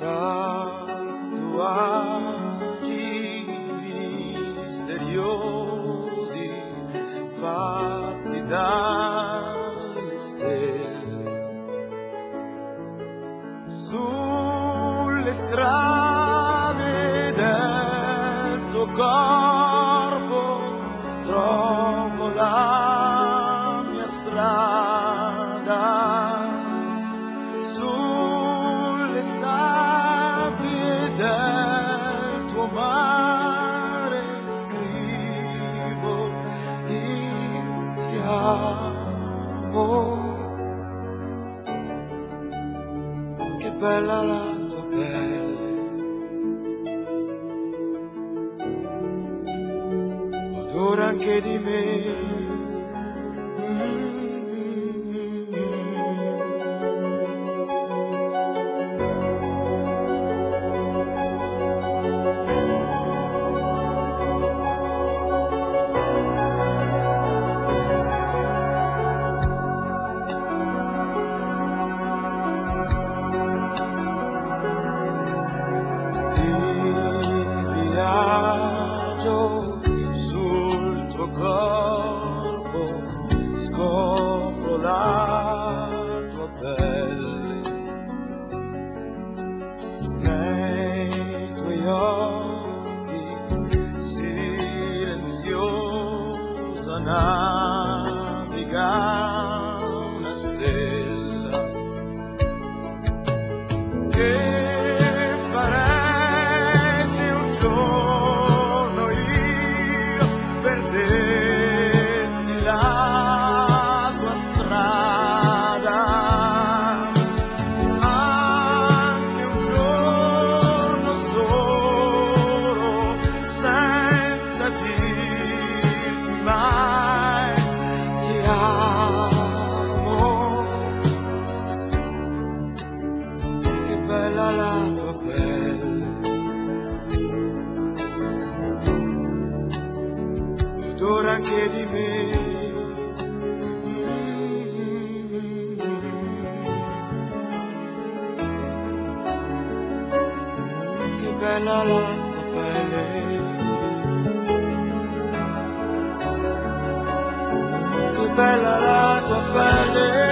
tatuaggi misteriosi fatti dalle stelle sulle strade del tuo corpo trovo la mia strada sulle sabbie del tuo mare scrivo il ti amo. Che bella la tua pelle, odore anche di me. Sul tuo corpo scopro la tua pelle, nei tuoi occhi silenziosa naviga una stella. Che farei se un giorno perdessi la tua strada, anche un giorno solo, senza dirti mai ti amo. Che bella la tua pelle, odore anche di me. Che bella la tua pelle, che bella la tua pelle.